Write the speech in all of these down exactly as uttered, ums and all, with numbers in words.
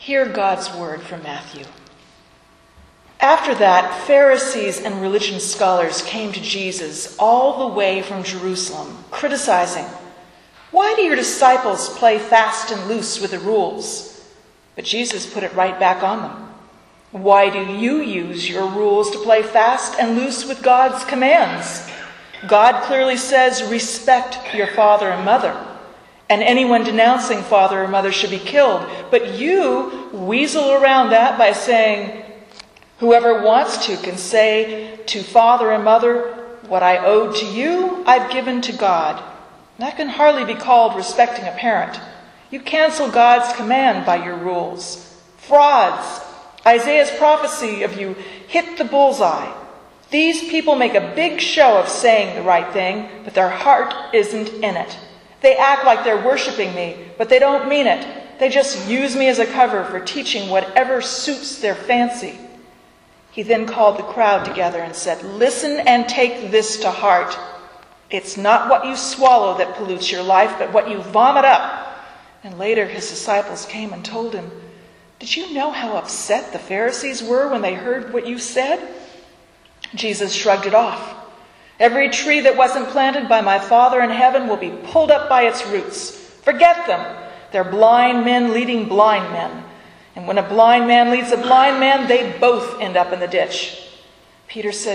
Hear God's word from Matthew. After that, Pharisees and religion scholars came to Jesus all the way from Jerusalem, criticizing, "Why do your disciples play fast and loose with the rules?" But Jesus put it right back on them. "Why do you use your rules to play fast and loose with God's commands? God clearly says, respect your father and mother, and anyone denouncing father or mother should be killed. But you weasel around that by saying, whoever wants to can say to father and mother, what I owed to you, I've given to God. That can hardly be called respecting a parent. You cancel God's command by your rules. Frauds. Isaiah's prophecy of you hit the bullseye. These people make a big show of saying the right thing, but their heart isn't in it. They act like they're worshiping me, but they don't mean it. They just use me as a cover for teaching whatever suits their fancy." He then called the crowd together and said, "Listen and take this to heart. It's not what you swallow that pollutes your life, but what you vomit up." And later his disciples came and told him, "Did you know how upset the Pharisees were when they heard what you said?" Jesus shrugged it off. "Every tree that wasn't planted by my Father in heaven will be pulled up by its roots. Forget them. They're blind men leading blind men. And when a blind man leads a blind man, they both end up in the ditch." Peter said,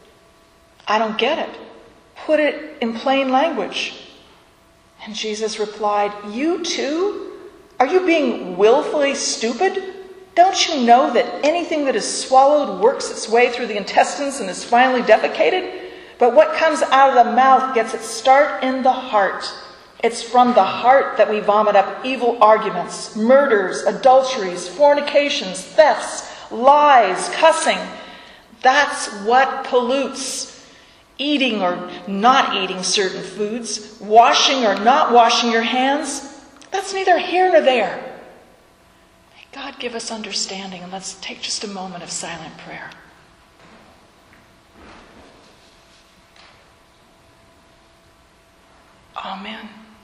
"I don't get it. Put it in plain language." And Jesus replied, "You too? Are you being willfully stupid? Don't you know that anything that is swallowed works its way through the intestines and is finally defecated? But what comes out of the mouth gets its start in the heart. It's from the heart that we vomit up evil arguments, murders, adulteries, fornications, thefts, lies, cussing. That's what pollutes. Eating or not eating certain foods, washing or not washing your hands, that's neither here nor there." May God give us understanding, and let's take just a moment of silent prayer. Amen.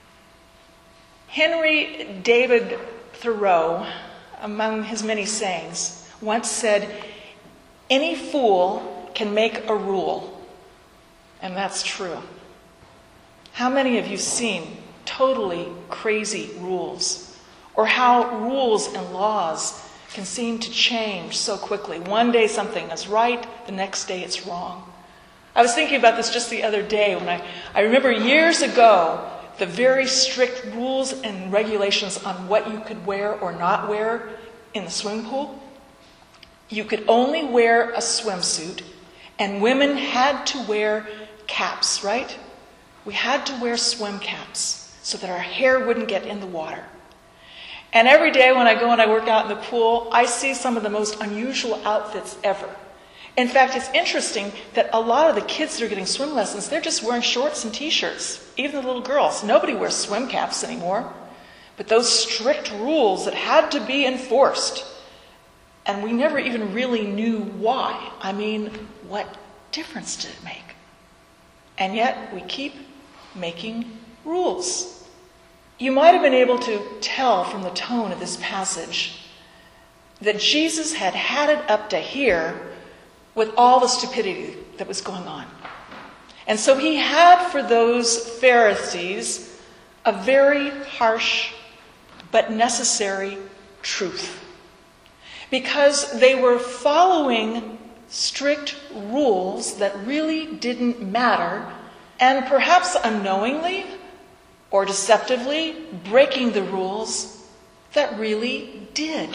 Henry David Thoreau, among his many sayings, once said, "Any fool can make a rule." And that's true. How many of you seen totally crazy rules? Or how rules and laws can seem to change so quickly. One day something is right, the next day it's wrong. I was thinking about this just the other day when I, I remember years ago the very strict rules and regulations on what you could wear or not wear in the swimming pool. You could only wear a swimsuit, and women had to wear caps, right? We had to wear swim caps so that our hair wouldn't get in the water. And every day when I go and I work out in the pool, I see some of the most unusual outfits ever. In fact, it's interesting that a lot of the kids that are getting swim lessons, they're just wearing shorts and t-shirts. Even the little girls. Nobody wears swim caps anymore. But those strict rules that had to be enforced, and we never even really knew why. I mean, what difference did it make? And yet we keep making rules. You might have been able to tell from the tone of this passage that Jesus had had it up to here with all the stupidity that was going on. And so he had for those Pharisees a very harsh but necessary truth. Because they were following strict rules that really didn't matter, and perhaps unknowingly or deceptively breaking the rules that really did.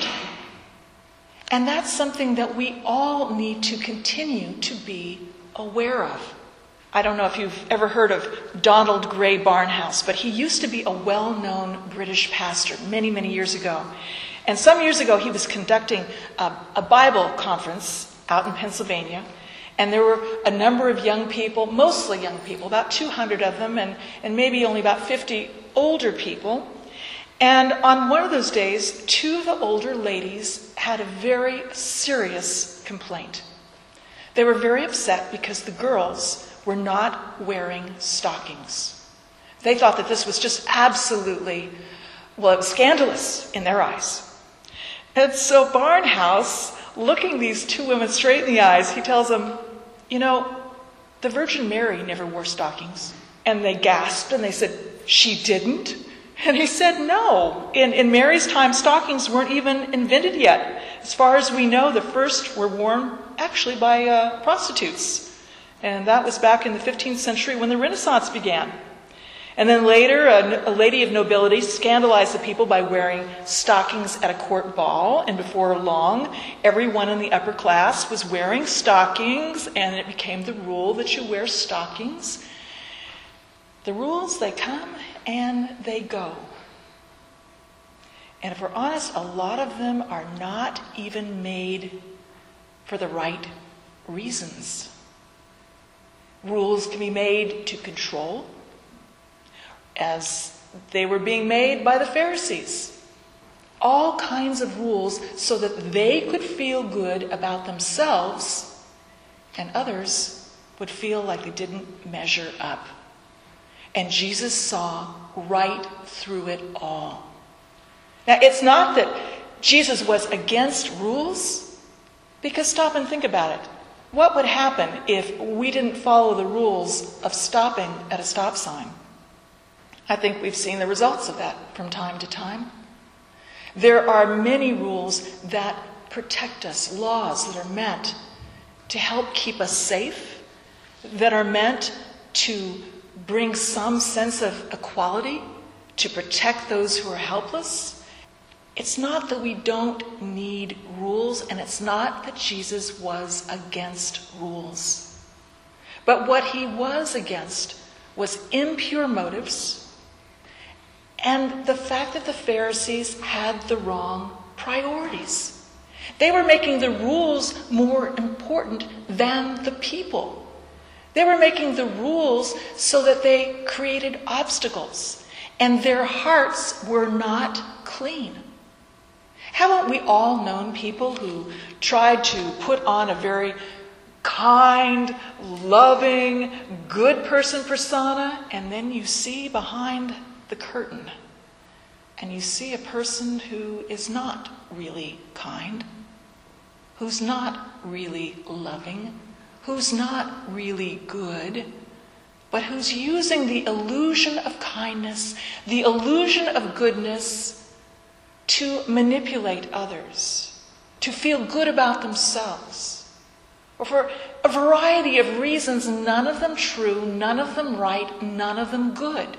And that's something that we all need to continue to be aware of. I don't know if you've ever heard of Donald Gray Barnhouse, but he used to be a well-known British pastor many, many years ago. And some years ago, he was conducting a, a Bible conference out in Pennsylvania. And there were a number of young people, mostly young people, about two hundred of them, and, and maybe only about fifty older people. And on one of those days, two of the older ladies had a very serious complaint. They were very upset because the girls were not wearing stockings. They thought that this was just absolutely, well, it was scandalous in their eyes. And so Barnhouse, looking these two women straight in the eyes, he tells them, you know, the Virgin Mary never wore stockings. And they gasped and they said, she didn't? And he said, no. In, in Mary's time, stockings weren't even invented yet. As far as we know, the first were worn actually by uh, prostitutes. And that was back in the fifteenth century when the Renaissance began. And then later, a, a lady of nobility scandalized the people by wearing stockings at a court ball. And before long, everyone in the upper class was wearing stockings, and it became the rule that you wear stockings. The rules, they come and they go. And if we're honest, a lot of them are not even made for the right reasons. Rules can be made to control, as they were being made by the Pharisees. All kinds of rules so that they could feel good about themselves and others would feel like they didn't measure up. And Jesus saw right through it all. Now, it's not that Jesus was against rules, because stop and think about it. What would happen if we didn't follow the rules of stopping at a stop sign? I think we've seen the results of that from time to time. There are many rules that protect us, laws that are meant to help keep us safe, that are meant to bring some sense of equality, to protect those who are helpless. It's not that we don't need rules, and it's not that Jesus was against rules. But what he was against was impure motives and the fact that the Pharisees had the wrong priorities. They were making the rules more important than the people. They were making the rules so that they created obstacles, and their hearts were not clean. Haven't we all known people who tried to put on a very kind, loving, good person persona, and then you see behind the curtain, and you see a person who is not really kind, who's not really loving, who's not really good, but who's using the illusion of kindness, the illusion of goodness, to manipulate others, to feel good about themselves, or for a variety of reasons, none of them true, none of them right, none of them good.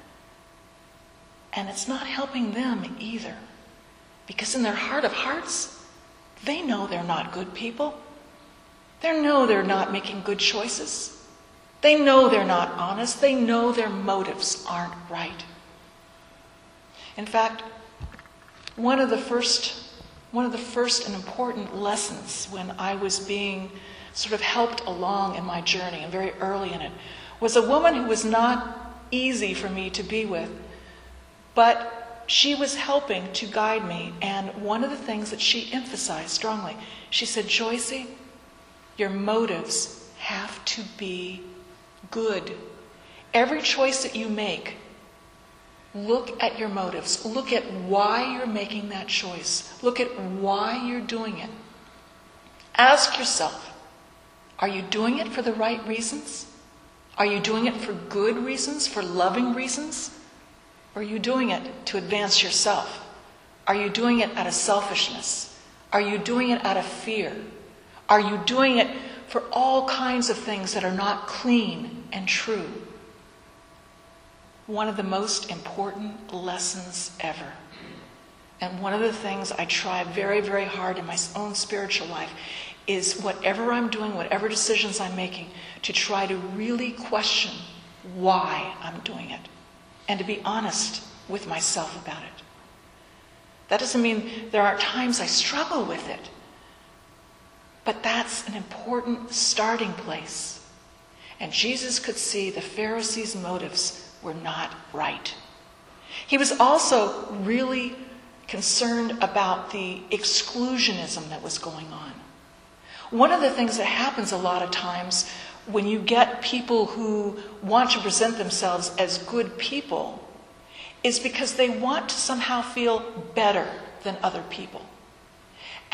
And it's not helping them either, because in their heart of hearts, they know they're not good people. They know they're not making good choices. They know they're not honest. They know their motives aren't right. In fact, One of the first, one of the first and important lessons when I was being sort of helped along in my journey, and very early in it, was a woman who was not easy for me to be with, but she was helping to guide me. And one of the things that she emphasized strongly, she said, Joycey, your motives have to be good. Every choice that you make, look at your motives. Look at why you're making that choice. Look at why you're doing it. Ask yourself, are you doing it for the right reasons? Are you doing it for good reasons, for loving reasons? Or are you doing it to advance yourself? Are you doing it out of selfishness? Are you doing it out of fear? Are you doing it for all kinds of things that are not clean and true? One of the most important lessons ever, and one of the things I try very, very hard in my own spiritual life, is whatever I'm doing, whatever decisions I'm making, to try to really question why I'm doing it, and to be honest with myself about it. That doesn't mean there aren't times I struggle with it, but that's an important starting place. And Jesus could see the Pharisees' motives were not right. He was also really concerned about the exclusionism that was going on. One of the things that happens a lot of times when you get people who want to present themselves as good people is because they want to somehow feel better than other people.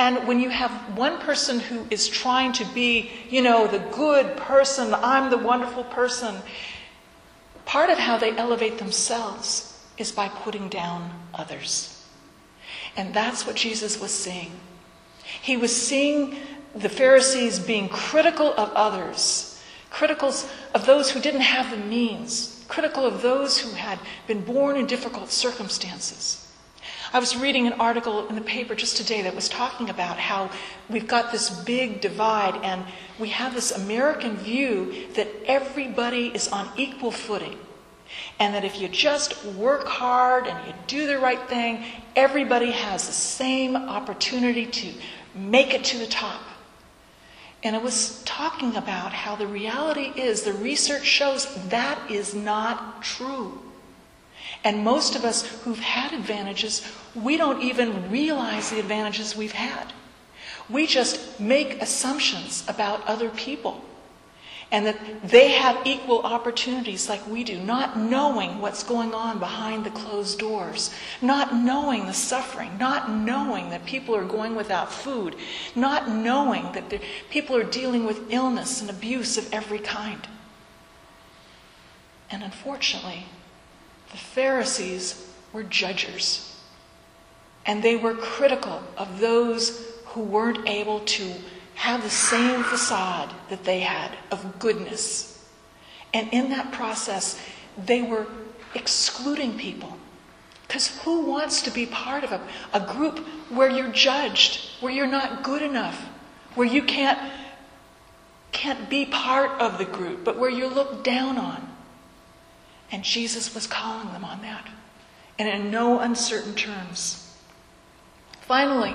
And when you have one person who is trying to be, you know, the good person, I'm the wonderful person, part of how they elevate themselves is by putting down others. And that's what Jesus was seeing. He was seeing the Pharisees being critical of others, critical of those who didn't have the means, critical of those who had been born in difficult circumstances. I was reading an article in the paper just today that was talking about how we've got this big divide, and we have this American view that everybody is on equal footing, and that if you just work hard and you do the right thing, everybody has the same opportunity to make it to the top. And it was talking about how the reality is, the research shows that is not true. And most of us who've had advantages, we don't even realize the advantages we've had. We just make assumptions about other people, and that they have equal opportunities like we do, not knowing what's going on behind the closed doors, not knowing the suffering, not knowing that people are going without food, not knowing that the, people are dealing with illness and abuse of every kind. And unfortunately, the Pharisees were judgers, and they were critical of those who weren't able to have the same facade that they had of goodness. And in that process, they were excluding people. Because who wants to be part of a, a group where you're judged, where you're not good enough, where you can't, can't be part of the group, but where you're looked down on? And Jesus was calling them on that, and in no uncertain terms. Finally,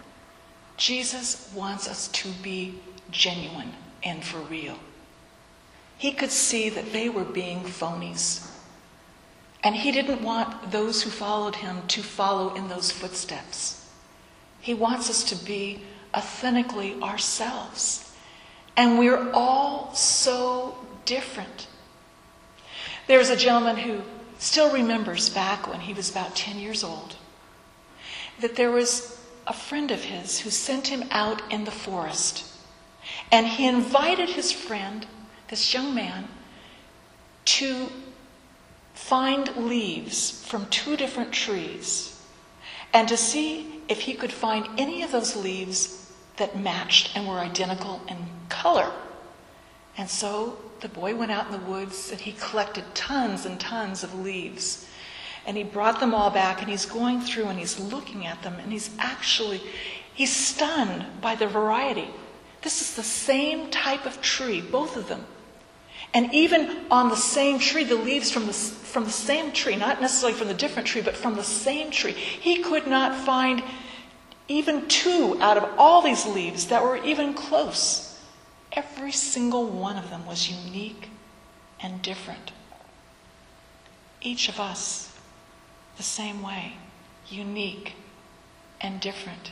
Jesus wants us to be genuine and for real. He could see that they were being phonies, and he didn't want those who followed him to follow in those footsteps. He wants us to be authentically ourselves, and we're all so different. There's a gentleman who still remembers back when he was about ten years old that there was a friend of his who sent him out in the forest. And he invited his friend, this young man, to find leaves from two different trees and to see if he could find any of those leaves that matched and were identical in color. And so the boy went out in the woods and he collected tons and tons of leaves. And he brought them all back, and he's going through and he's looking at them, and he's actually, he's stunned by the variety. This is the same type of tree, both of them. And even on the same tree, the leaves from the, from the same tree, not necessarily from the different tree, but from the same tree. He could not find even two out of all these leaves that were even close. Every single one of them was unique and different. Each of us, the same way, unique and different.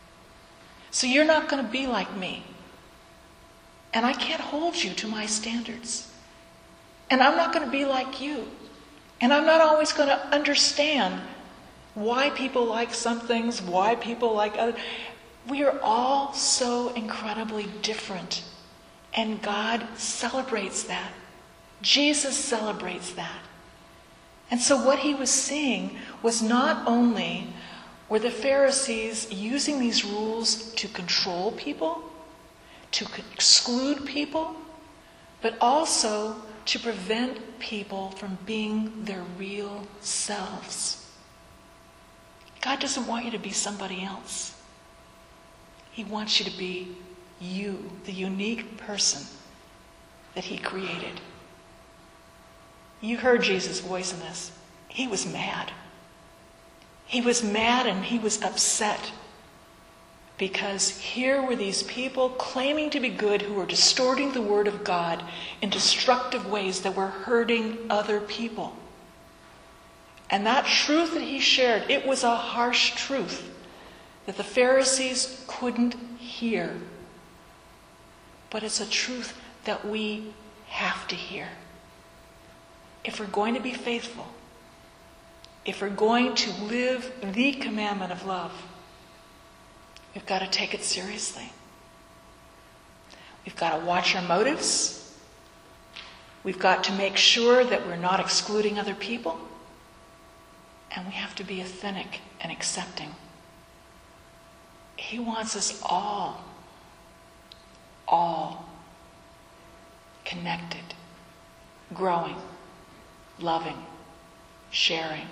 So you're not going to be like me. And I can't hold you to my standards. And I'm not going to be like you. And I'm not always going to understand why people like some things, why people like other. We are all so incredibly different. And God celebrates that. Jesus celebrates that. And so what he was seeing was not only were the Pharisees using these rules to control people, to exclude people, but also to prevent people from being their real selves. God doesn't want you to be somebody else. He wants you to be you, the unique person that he created. You heard Jesus' voice in this. He was mad. He was mad and he was upset because here were these people claiming to be good who were distorting the word of God in destructive ways that were hurting other people. And that truth that he shared, it was a harsh truth that the Pharisees couldn't hear. But it's a truth that we have to hear. If we're going to be faithful, if we're going to live the commandment of love, We've got to take it seriously. We've got to watch our motives. We've got to make sure that we're not excluding other people. And we have to be authentic and accepting. He wants us all, all connected, growing, loving, sharing.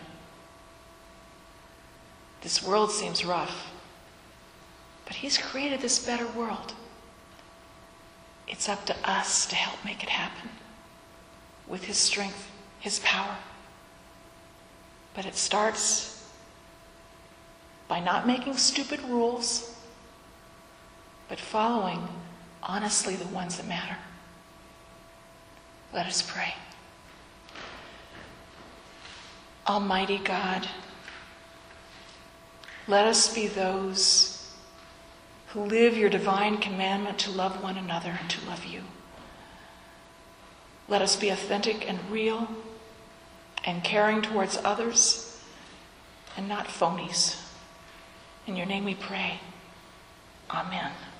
This world seems rough, but He's created this better world. It's up to us to help make it happen with His strength, His power. But it starts by not making stupid rules, but following honestly the ones that matter. Let us pray. Almighty God, let us be those who live your divine commandment to love one another and to love you. Let us be authentic and real and caring towards others and not phonies. In your name we pray. Amen.